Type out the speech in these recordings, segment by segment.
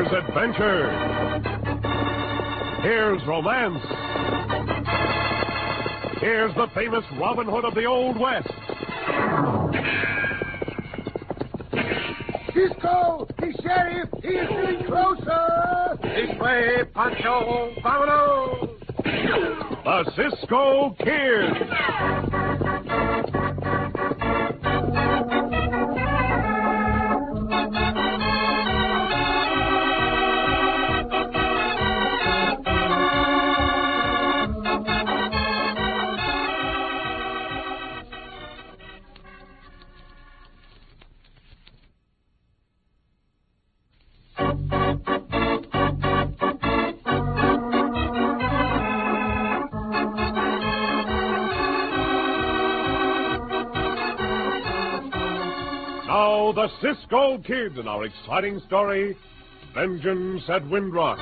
Here's adventure. Here's romance. Here's the famous Robin Hood of the Old West. Cisco! The sheriff! He is getting closer! This way, Pancho! Vámonos! The Cisco Kid. Now, the Cisco Kid in our exciting story, Vengeance at Windrock.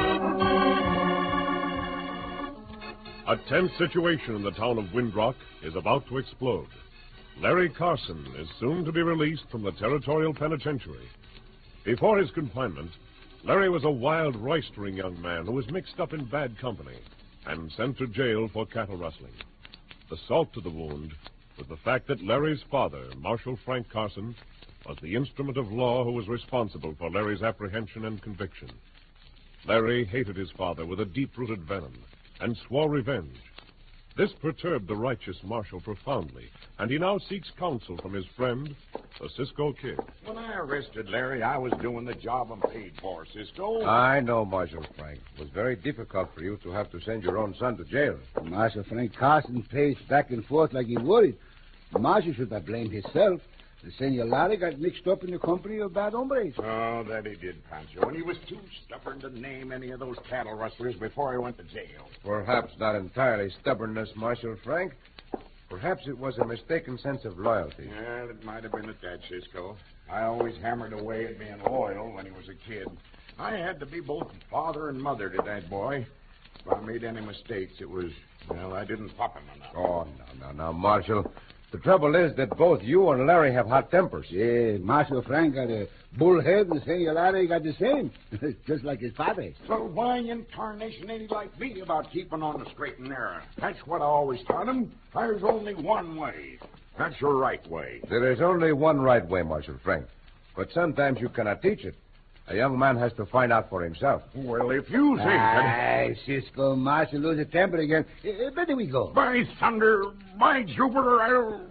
A tense situation in the town of Windrock is about to explode. Larry Carson is soon to be released from the Territorial Penitentiary. Before his confinement, Larry was a wild, roistering young man who was mixed up in bad company and sent to jail for cattle rustling. The salt to the wound was the fact that Larry's father, Marshal Frank Carson, was the instrument of law who was responsible for Larry's apprehension and conviction. Larry hated his father with a deep-rooted venom and swore revenge. This perturbed the righteous Marshal profoundly, and he now seeks counsel from his friend, the Cisco Kid. When I arrested Larry, I was doing the job I'm paid for, Cisco. I know, Marshal Frank. It was very difficult for you to have to send your own son to jail. Marshal Frank Carson paced back and forth like he worried. The Marshal should have blamed himself. The Senor Larry got mixed up in the company of bad hombres. Oh, that he did, Pancho. And he was too stubborn to name any of those cattle rustlers before he went to jail. Perhaps not entirely stubbornness, Marshal Frank. Perhaps it was a mistaken sense of loyalty. Well, it might have been at that, Cisco. I always hammered away at being loyal when he was a kid. I had to be both father and mother to that boy. If I made any mistakes, it was, well, I didn't pop him enough. Oh, no, Marshal. The trouble is that both you and Larry have hot tempers. Yeah, Marshal Frank got a bullhead and Senor Larry got the same. Just like his father. So why in tarnation ain't he like me about keeping on the straight and narrow? That's what I always taught him. There's only one way. That's your right way. There is only one right way, Marshal Frank. But sometimes you cannot teach it. A young man has to find out for himself. Well, if you say that... Aye, Cisco, Marshal lose a temper again. Better we go. By thunder, by Jupiter, I'll...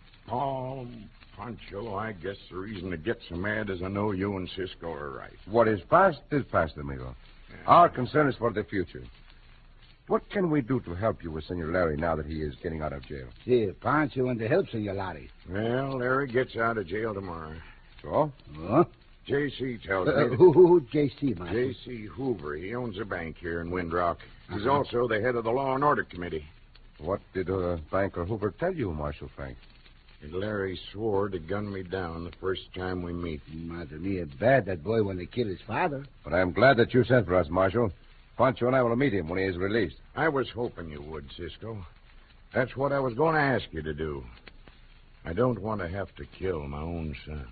Oh, Pancho, I guess the reason to get so mad is I know you and Cisco are right. What is past, amigo. Yeah. Our concern is for the future. What can we do to help you with Senor Larry now that he is getting out of jail? See, Pancho want to help Senor Larry. Well, Larry gets out of jail tomorrow. So? Huh? J.C. tells me... Who J.C., Marshal? J.C. Hoover. He owns a bank here in Windrock. He's also the head of the Law and Order Committee. What did Banker Hoover tell you, Marshal Frank? Larry swore to gun me down the first time we meet. Mother mia, bad that boy when they killed his father. But I'm glad that you sent for us, Marshal. Pancho and I will meet him when he is released. I was hoping you would, Cisco. That's what I was going to ask you to do. I don't want to have to kill my own son.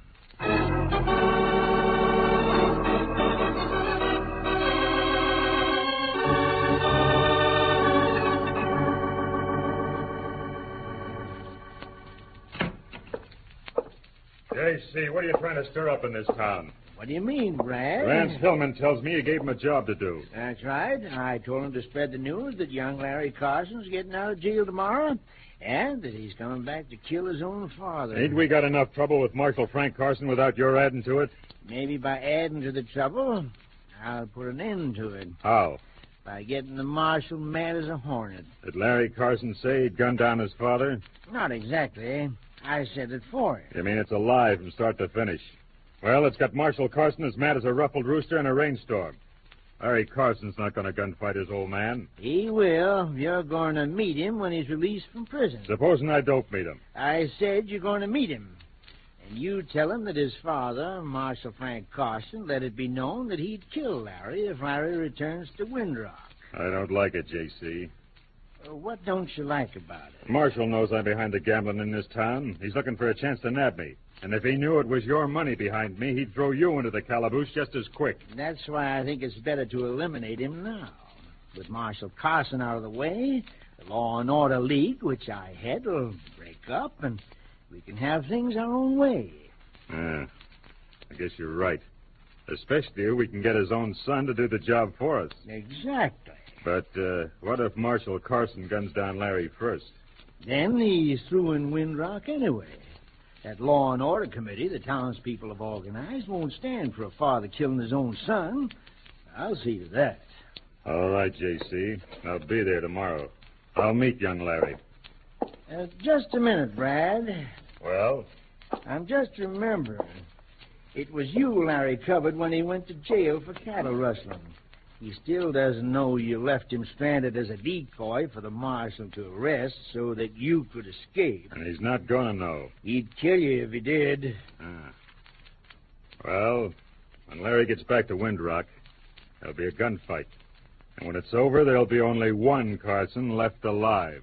J.C., what are you trying to stir up in this town? What do you mean, Brad? Rance Hillman tells me you gave him a job to do. That's right. I told him to spread the news that young Larry Carson's getting out of jail tomorrow and that he's coming back to kill his own father. Ain't we got enough trouble with Marshal Frank Carson without your adding to it? Maybe by adding to the trouble, I'll put an end to it. How? By getting the marshal mad as a hornet. Did Larry Carson say he'd gunned down his father? Not exactly. I said it for him. You mean it's a lie from start to finish? Well, it's got Marshal Carson as mad as a ruffled rooster in a rainstorm. Larry Carson's not going to gunfight his old man. He will. You're going to meet him when he's released from prison. Supposing I don't meet him. I said you're going to meet him. And you tell him that his father, Marshal Frank Carson, let it be known that he'd kill Larry if Larry returns to Windrock. I don't like it, J.C. What don't you like about it? Marshal knows I'm behind the gambling in this town. He's looking for a chance to nab me. And if he knew it was your money behind me, he'd throw you into the calaboose just as quick. That's why I think it's better to eliminate him now. With Marshal Carson out of the way, the Law and Order League, which I head, will break up, and we can have things our own way. I guess you're right. Especially if we can get his own son to do the job for us. Exactly. But what if Marshal Carson guns down Larry first? Then he's through in Windrock anyway. That Law and Order Committee the townspeople have organized won't stand for a father killing his own son. I'll see to that. All right, J.C. I'll be there tomorrow. I'll meet young Larry. Just a minute, Brad. Well? I'm just remembering. It was you Larry covered when he went to jail for cattle rustling. He still doesn't know you left him stranded as a decoy for the marshal to arrest so that you could escape. And he's not going to know. He'd kill you if he did. Well, when Larry gets back to Windrock, there'll be a gunfight. And when it's over, there'll be only one Carson left alive.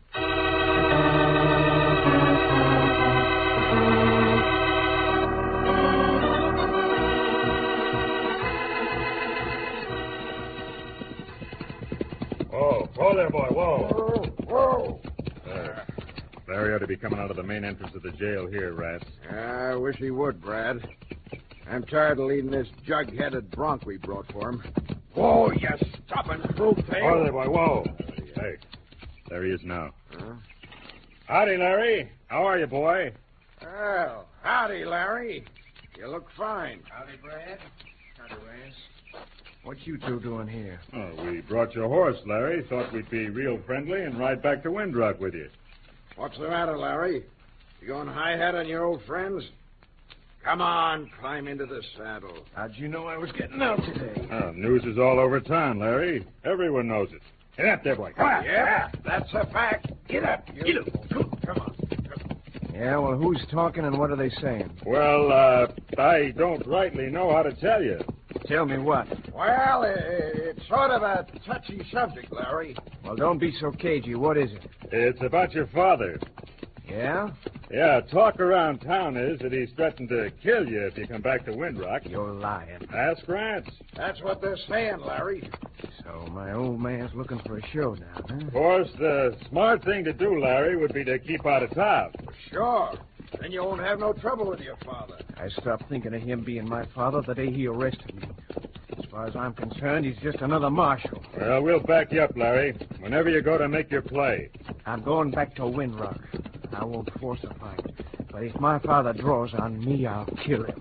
Whoa there, boy, whoa. Whoa. Larry ought to be coming out of the main entrance of the jail here, Rats. I wish he would, Brad. I'm tired of leading this jug-headed bronc we brought for him. Whoa, you stubborn fruit-tail. Whoa there, boy, whoa. Hey, there he is now. Howdy, Larry. How are you, boy? Well, howdy, Larry. You look fine. Howdy, Brad. Howdy, Rance. What you two doing here? Oh, we brought your horse, Larry. Thought we'd be real friendly and ride back to Windrock with you. What's the matter, Larry? You going high-hat on your old friends? Come on, climb into the saddle. How'd you know I was getting out today? Oh, news is all over town, Larry. Everyone knows it. Get up there, boy. Come on. Yeah, that's a fact. Get up. Get up. Come on. Yeah, well, who's talking and what are they saying? Well, I don't rightly know how to tell you. Tell me what. Well, it's sort of a touchy subject, Larry. Well, don't be so cagey. What is it? It's about your father. Yeah? Yeah, talk around town is that he's threatened to kill you if you come back to Windrock. You're lying. Ask Rance. That's what they're saying, Larry. So my old man's looking for a show now, huh? Of course, the smart thing to do, Larry, would be to keep out of town. Sure. Then you won't have no trouble with your father. I stopped thinking of him being my father the day he arrested me. As far as I'm concerned, he's just another marshal. Well, we'll back you up, Larry, whenever you go to make your play. I'm going back to Windrock. I won't force a fight. But if my father draws on me, I'll kill him.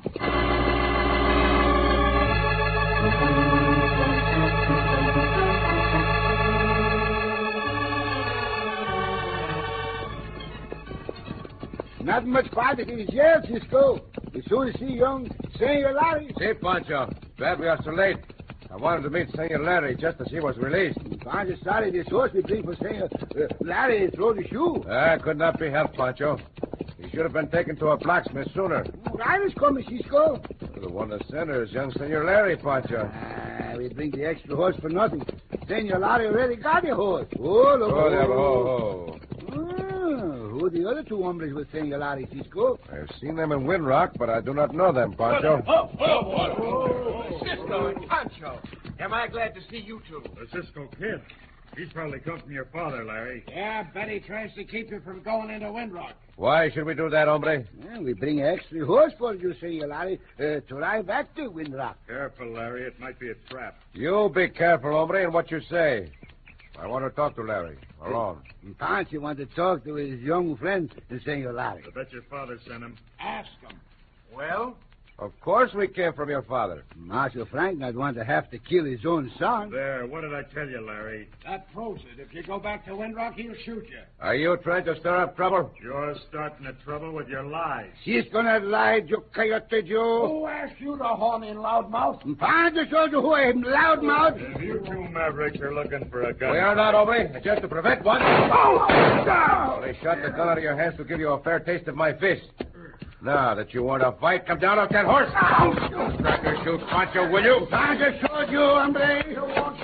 Not much farther to the jail, Cisco. As soon as see young Senor Larry. See, Pancho. Glad we are so late. I wanted to meet Senor Larry just as he was released. I'm just sorry this horse we bring for Senor Larry throw the shoe. Could not be helped, Pancho. He should have been taken to a blacksmith sooner. Riders coming, Cisco. The one that sent her is young Senor Larry, Pancho. We bring the extra horse for nothing. Senor Larry already got a horse. Oh, look. Oh. Who the other two hombres with Senor Larry, Cisco? I've seen them in Windrock, but I do not know them, Pancho. Cisco and Pancho. Am I glad to see you two? The Cisco Kid. He's probably come from your father, Larry. Yeah, Betty tries to keep you from going into Windrock. Why should we do that, hombre? Yeah, we bring an extra horse for you, Senor Larry, to ride back to Windrock. Careful, Larry. It might be a trap. You be careful, hombre, in what you say. I want to talk to Larry. Alone. Pancho want to talk to his young friend, Senor Larry. I bet your father sent him. Ask him. Well? Of course we came from your father. Marshal Frank not want to have to kill his own son. There, what did I tell you, Larry? That proves it. If you go back to Windrock, he'll shoot you. Are you trying to stir up trouble? You're starting the trouble with your lies. He's gonna lie, you coyote Joe. Who asked you to horn in, loudmouth? Pancho showed you who I am, loudmouth. If you two mavericks are looking for a gun... We are not, hombre. Just to prevent one. Only shot the gun out of your hands to give you a fair taste of my fist. Now that you want to fight, come down off that horse. Cracker shoot Pancho, will you? Pancho showed you, hombre. You won't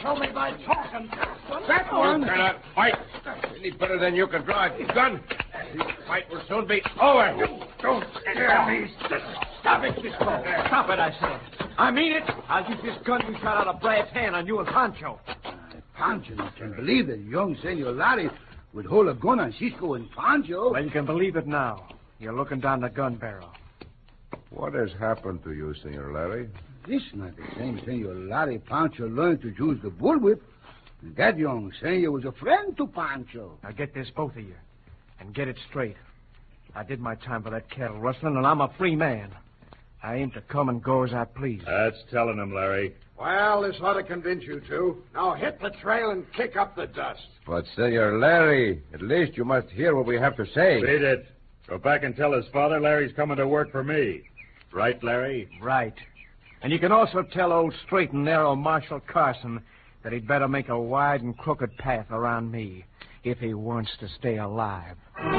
show me by talking. That one! You cannot fight any better than you can draw a gun. This fight will soon be over. Don't scare me. Stop it, Cisco. Stop it, I said. I mean it. I'll use this gun you shot out of Brad's hand on you and Pancho. Pancho, you can believe that young Senor Larry would hold a gun on Cisco and Pancho. Well, you can believe it now. You're looking down the gun barrel. What has happened to you, Senor Larry? This not the same Senor Larry Pancho learned to use the bullwhip. That young Senor was a friend to Pancho. Now get this, both of you, and get it straight. I did my time for that cattle rustling, and I'm a free man. I aim to come and go as I please. That's telling him, Larry. Well, this ought to convince you two. Now hit the trail and kick up the dust. But, Senor Larry, at least you must hear what we have to say. Beat it. Go back and tell his father Larry's coming to work for me. Right, Larry? Right. And you can also tell old straight and narrow Marshal Carson that he'd better make a wide and crooked path around me if he wants to stay alive.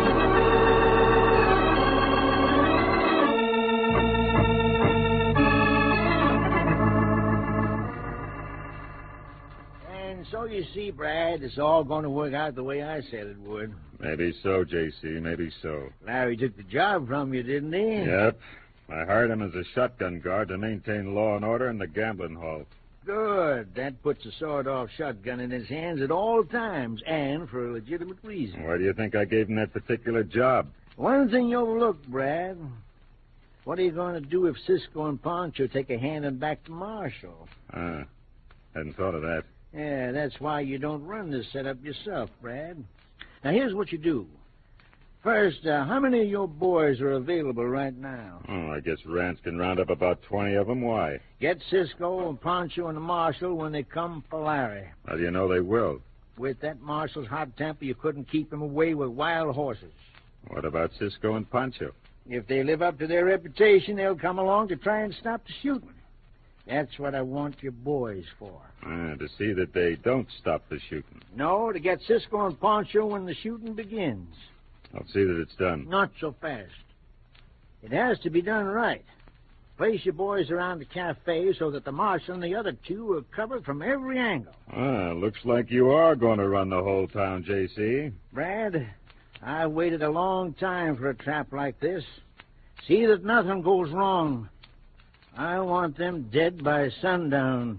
And so you see, Brad, it's all going to work out the way I said it would. Maybe so, J.C., maybe so. Larry took the job from you, didn't he? Yep. I hired him as a shotgun guard to maintain law and order in the gambling hall. Good. That puts a sawed-off shotgun in his hands at all times, and for a legitimate reason. Why do you think I gave him that particular job? One thing you overlooked, Brad. What are you going to do if Cisco and Pancho take a hand in back to Marshall? Hadn't thought of that. Yeah, that's why you don't run this setup yourself, Brad. Now, here's what you do. First, how many of your boys are available right now? Oh, I guess Rance can round up about 20 of them. Why? Get Cisco and Pancho and the Marshal when they come for Larry. How do you know they will? With that Marshal's hot temper, you couldn't keep him away with wild horses. What about Cisco and Pancho? If they live up to their reputation, they'll come along to try and stop the shooting. That's what I want your boys for. To see that they don't stop the shooting. No, to get Cisco and Pancho when the shooting begins. I'll see that it's done. Not so fast. It has to be done right. Place your boys around the cafe so that the Marshal and the other two are covered from every angle. Looks like you are going to run the whole town, J.C. Brad, I waited a long time for a trap like this. See that nothing goes wrong. I want them dead by sundown.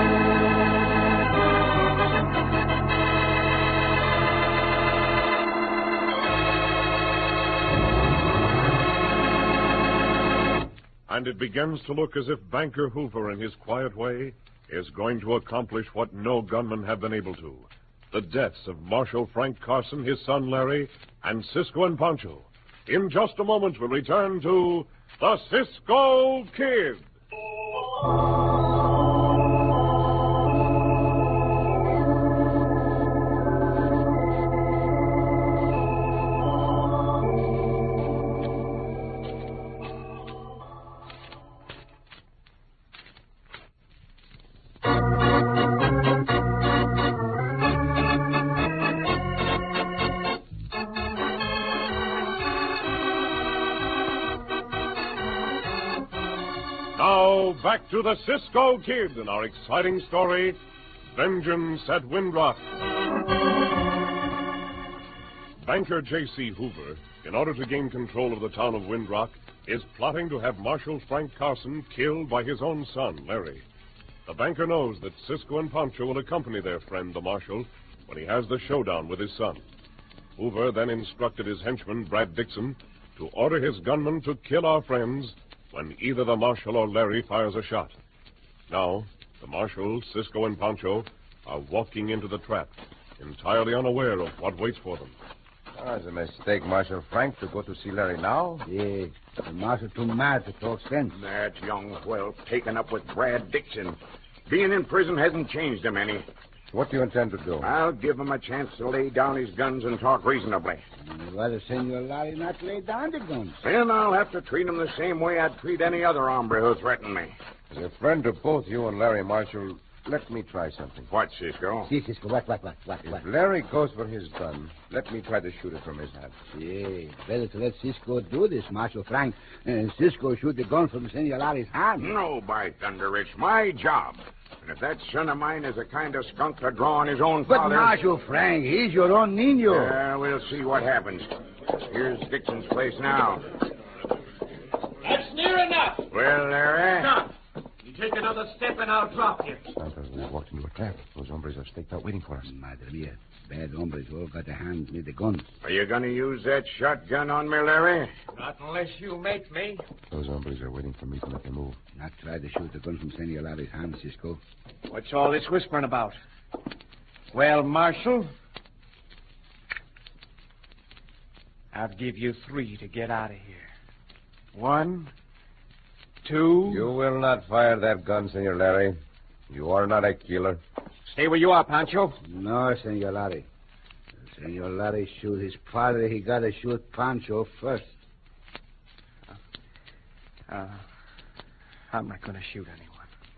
And it begins to look as if Banker Hoover, in his quiet way, is going to accomplish what no gunman have been able to. The deaths of Marshal Frank Carson, his son Larry, and Cisco and Pancho. In just a moment, we'll return to the Cisco Kid. Now, back to the Cisco Kid in our exciting story, Vengeance at Windrock. Banker J.C. Hoover, in order to gain control of the town of Windrock, is plotting to have Marshal Frank Carson killed by his own son, Larry. The banker knows that Cisco and Pancho will accompany their friend, the Marshal, when he has the showdown with his son. Hoover then instructed his henchman, Brad Dixon, to order his gunmen to kill our friends when either the Marshal or Larry fires a shot. Now, the Marshal, Cisco, and Pancho are walking into the trap, entirely unaware of what waits for them. It's a mistake, Marshal Frank, to go to see Larry now. Yes, the Marshal too mad to talk sense. That young whelp taken up with Brad Dixon. Being in prison hasn't changed him any. What do you intend to do? I'll give him a chance to lay down his guns and talk reasonably. Why does Senor Larry not lay down the guns? Then I'll have to treat him the same way I'd treat any other hombre who threatened me. As a friend to both you and Larry, Marshal, let me try something. What, Cisco? See, Cisco, what? If Larry goes for his gun, let me try to shoot it from his hat. Yeah, better to let Cisco do this, Marshal Frank. Cisco shoot the gun from Senor Larry's hand. No, by thunder, it's my job. And if that son of mine is the kind of skunk to draw on his own But father... Marshal Frank, he's your own Nino. Yeah, we'll see what happens. Here's Dixon's place now. That's near enough. Well, Larry... Stop. You take another step and I'll drop you. Santos, we walked into a trap. Those hombres are staked out waiting for us. Madre mia, bad hombres all got their hands near the guns. Are you going to use that shotgun on me, Larry? Not unless you make me. Those hombres are waiting for me to make a move. Not try to shoot the gun from Senor Larry's hand, Cisco. What's all this whispering about? Well, Marshal, I'll give you 3 to get out of here. 1, 2... You will not fire that gun, Senor Larry. You are not a killer. Stay where you are, Pancho. No, Senor Larry. Senor Larry shoot his father, he got to shoot Pancho first. I'm not going to shoot anyone.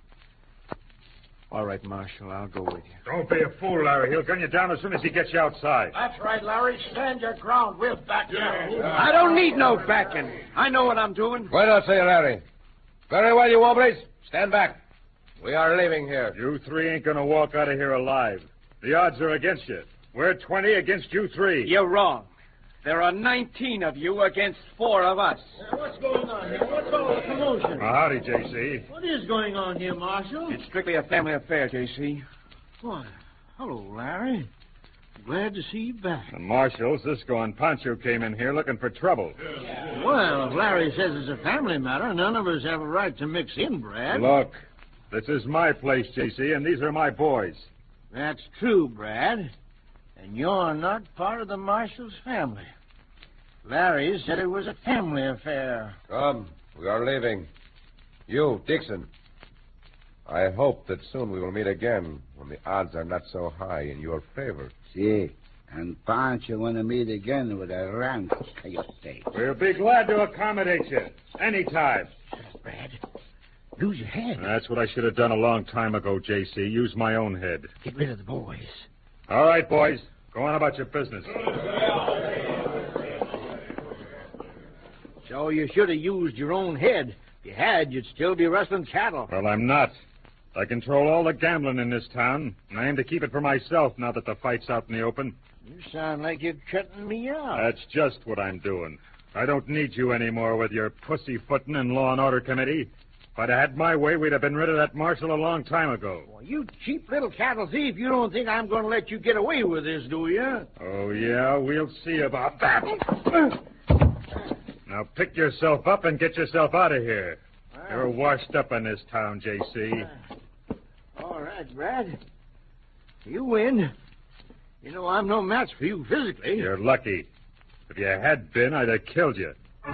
All right, Marshal, I'll go with you. Don't be a fool, Larry. He'll gun you down as soon as he gets you outside. That's right, Larry. Stand your ground. We'll back you. I don't need no backing. I know what I'm doing. Bueno, Senor Larry. Very well, you hombres. Stand back. We are leaving here. You 3 ain't gonna walk out of here alive. The odds are against you. We're 20 against you 3. You're wrong. There are 19 of you against 4 of us. What's going on here? What's all the commotion? Howdy, J.C. What is going on here, Marshal? It's strictly a family affair, J.C. Why, hello, Larry. Glad to see you back. The Marshal, Cisco, and Pancho came in here looking for trouble. Well, if Larry says it's a family matter, none of us have a right to mix in, Brad. Look, this is my place, J.C., and these are my boys. That's true, Brad. And you're not part of the Marshal's family. Larry said it was a family affair. Come, we are leaving. You, Dixon. I hope that soon we will meet again when the odds are not so high in your favor. See, and Pancho want to meet again with a rank coyote. We'll be glad to accommodate you. Anytime. Brad, use your head. That's what I should have done a long time ago, J.C. Use my own head. Get rid of the boys. All right, boys. Go on about your business. So you should have used your own head. If you had, you'd still be rustling cattle. Well, I'm not. I control all the gambling in this town, and I aim to keep it for myself now that the fight's out in the open. You sound like you're cutting me out. That's just what I'm doing. I don't need you anymore with your pussyfooting and law and order committee. If I'd have had my way, we'd have been rid of that Marshal a long time ago. Well, you cheap little cattle thief, you don't think I'm going to let you get away with this, do you? Oh, yeah? We'll see about that. Now pick yourself up and get yourself out of here. You're washed up in this town, J.C. All right, Brad. You win. You know I'm no match for you physically. You're lucky. If you had been, I'd have killed you.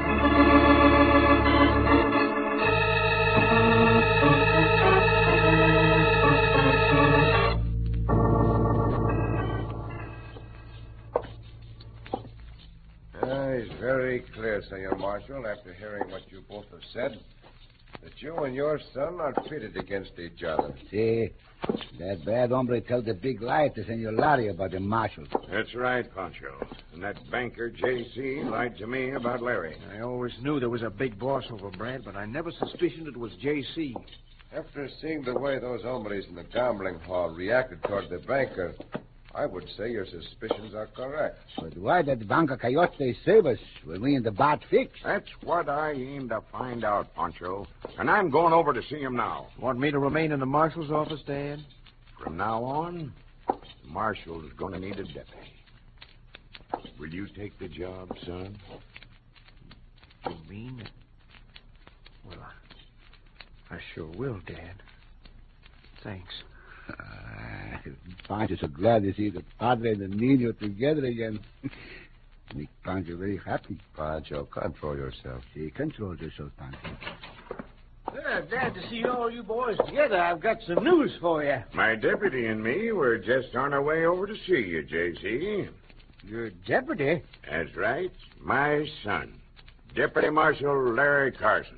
It's very clear, Senor Marshal, after hearing what you both have said, that you and your son are pitted against each other. See, that bad hombre tell the big lie to Senor Larry about the Marshal. That's right, Pancho. And that banker, J.C., lied to me about Larry. I always knew there was a big boss over Brad, but I never suspicioned it was J.C. After seeing the way those hombres in the gambling hall reacted toward the banker, I would say your suspicions are correct. But why did Banca Coyote save us when we in the bad fix? That's what I aim to find out, Pancho. And I'm going over to see him now. Want me to remain in the marshal's office, Dad? From now on, the marshal's going to need a deputy. Will you take the job, son? You mean? Well, I sure will, Dad. Thanks. Pancho's so glad to see the Padre and the Nino together again. Make Pancho very happy. Pancho, control yourself. See, control yourself, Pancho. Glad to see all you boys together. I've got some news for you. My deputy and me were just on our way over to see you, J.C. Your deputy? That's right. My son, Deputy Marshal Larry Carson.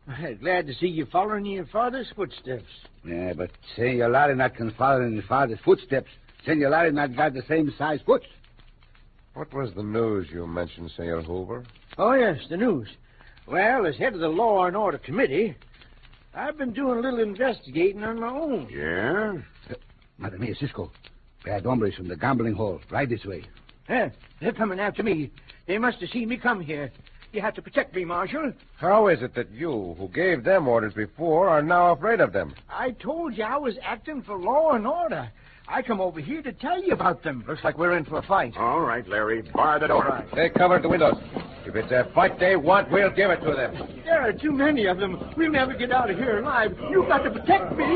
Glad to see you following in your father's footsteps. Yeah, but Senor Larry not can follow in his father's footsteps. Senor Larry not got the same size foot. What was the news you mentioned, Senor Hoover? Oh, yes, the news. Well, as head of the Law and Order Committee, I've been doing a little investigating on my own. Yeah? Madam Mia, Cisco. Bad hombres from the gambling hall. Right this way. They're coming after me. They must have seen me come here. You have to protect me, Marshal. How is it that you, who gave them orders before, are now afraid of them? I told you I was acting for law and order. I come over here to tell you about them. Looks like we're in for a fight. All right, Larry. Bar the door. They covered the windows. If it's a fight they want, we'll give it to them. There are too many of them. We'll never get out of here alive. You've got to protect me.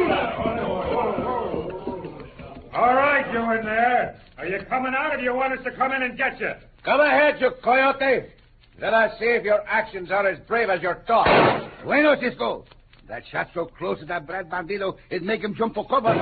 All right, you in there. Are you coming out, or do you want us to come in and get you? Come ahead, you coyote. Let us see if your actions are as brave as your talk. Bueno, Cisco. That shot so close to that Brad Bandito, it'd make him jump for cover.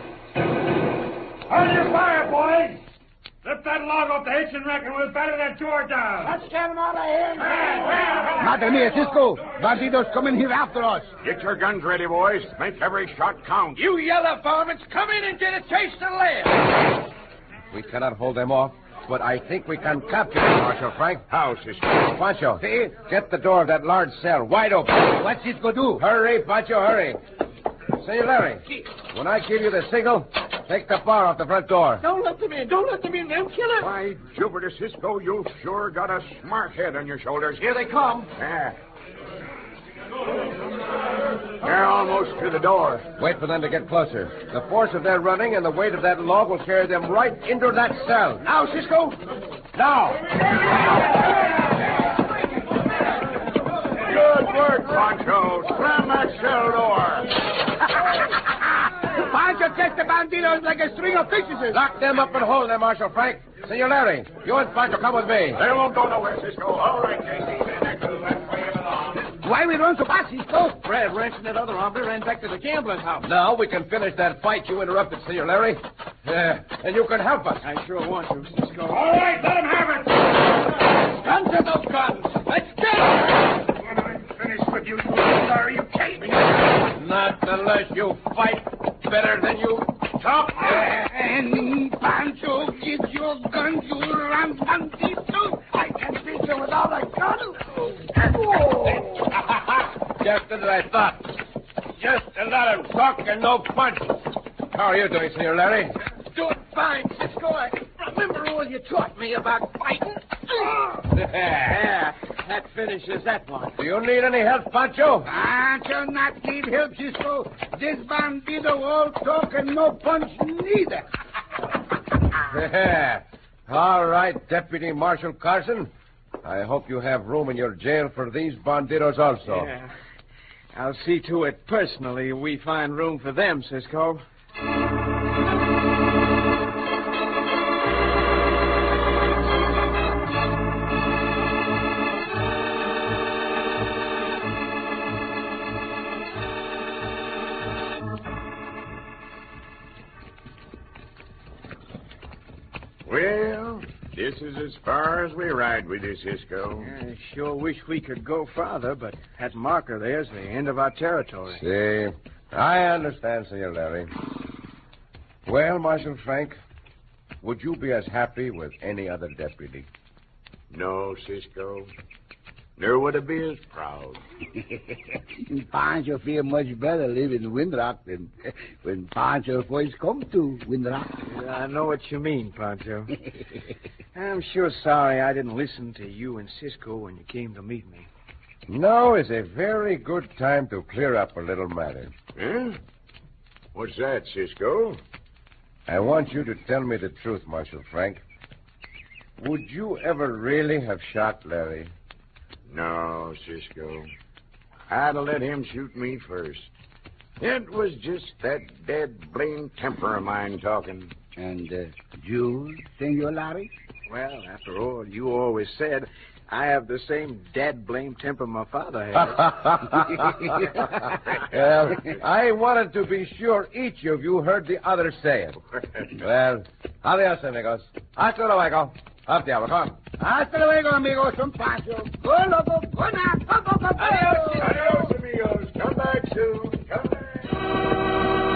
Hold your fire, boys! Lift that log off the hitching rack and we'll batter that door down. Let's get them out of here. Madam Mia, Cisco. Bandito's coming here after us. Get your guns ready, boys. Make every shot count. You yellow varmints, come in and get a taste of lead. We cannot hold them off, but I think we can capture them, Marshal Frank. How, Cisco? Pancho, get the door of that large cell wide open. What's Cisco do? Hurry, Pancho, hurry. Senor Larry, when I give you the signal, take the bar off the front door. Don't let them in. Don't let them in. They'll kill us. By Jupiter, Cisco, you've sure got a smart head on your shoulders. Here they come. Yeah. They're almost to the door. Wait for them to get closer. The force of their running and the weight of that log will carry them right into that cell. Now, Cisco! Now! Good work, Pancho. Slam that cell door. Pancho catch the banditos like a string of fishes. Lock them up and hold them, Marshal Frank. Senor Larry, you and Pancho come with me. They won't go nowhere, Cisco. All right, Casey. Why we run so fast, Cisco? Brad Ranch and that other hombre ran back to the gambler's house. Now we can finish that fight you interrupted, Senor Larry. And you can help us. I sure want to, Cisco. All right, let him have it. Guns are those guns. Let's get them. When I'm finished with you, sorry, you can't be. Not unless you fight better than you talk. And Pancho, give your gun to Rampantito. I can beat you without a gun. Just as I thought. Just a lot of talk and no punch. How are you doing, Senor Larry? Doing fine, Cisco. I remember all you taught me about fighting. Yeah. That finishes that one. Do you need any help, Pancho? Pancho not need help, Cisco. This bandito all talk and no punch neither. Yeah. All right, Deputy Marshal Carson. I hope you have room in your jail for these banditos also. Yeah. I'll see to it personally we find room for them, Cisco. Well, this is as far as we ride with you, Cisco. I sure wish we could go farther, but that marker there's the end of our territory. See, I understand, Senor Larry. Well, Marshal Frank, would you be as happy with any other deputy? No, Cisco. Nor would I be as proud. Pancho feel much better living in Windrock than when Pancho first come to Windrock. I know what you mean, Pancho. I'm sure sorry I didn't listen to you and Cisco when you came to meet me. Now is a very good time to clear up a little matter. Huh? What's that, Cisco? I want you to tell me the truth, Marshal Frank. Would you ever really have shot Larry? No, Cisco. I'd have let him shoot me first. It was just that dead blame temper of mine talking. And you, Senor Larry? Well, after all, you always said I have the same dad blame temper my father had. Well, I wanted to be sure each of you heard the other say it. Well, adios, amigos. Hasta luego. Up, Diablo, come on. Hasta luego, amigos. Son Pancho. Go, loco. Go now. Go, go, go, go. Adios, amigos. back soon. Come back.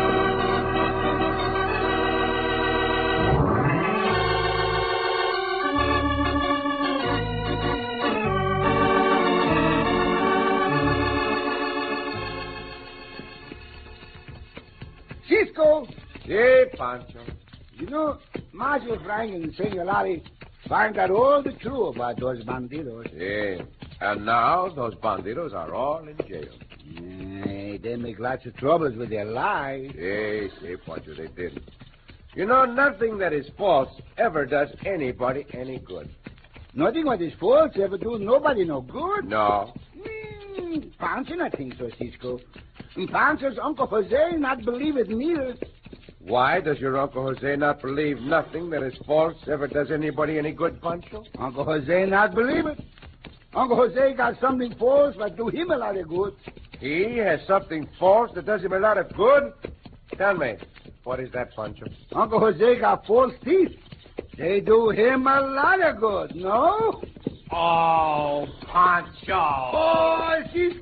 Cisco, Si, Pancho. you know, Marshal Frank and Senor Larry find out all the truth about those bandidos. Si. And now those bandidos are all in jail. They make lots of troubles with their lies. Si, Pancho, they did. You know, nothing that is false ever does anybody any good. Nothing what is false ever do nobody no good. No. Pancho not think so, Cisco. And Pancho's Uncle Jose not believe it neither. Why does your Uncle Jose not believe nothing that is false ever does anybody any good, Pancho? Uncle Jose not believe it. Uncle Jose got something false that do him a lot of good. He has something false that does him a lot of good? Tell me, what is that, Pancho? Uncle Jose got false teeth. They do him a lot of good, no? Oh, Pancho. Oh, Cisco!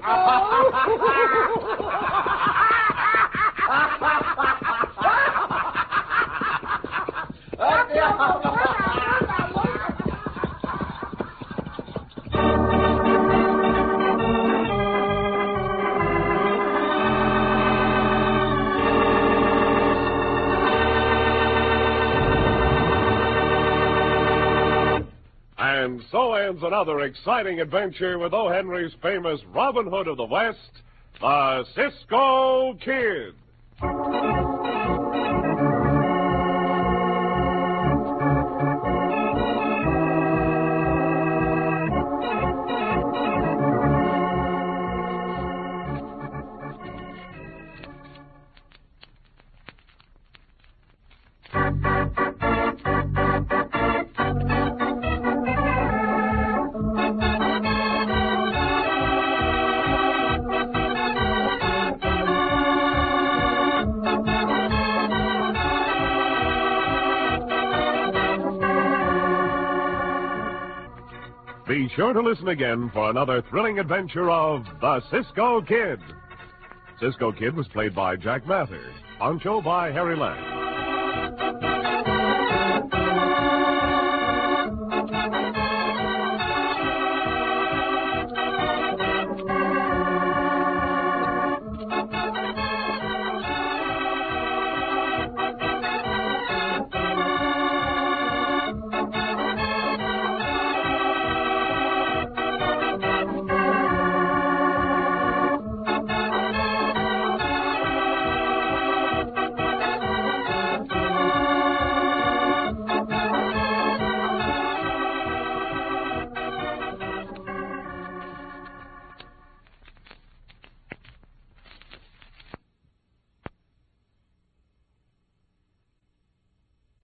And so ends another exciting adventure with O. Henry's famous Robin Hood of the West, the Cisco Kid. Be sure to listen again for another thrilling adventure of the Cisco Kid. Cisco Kid was played by Jack Mather, Pancho by Harry Lang.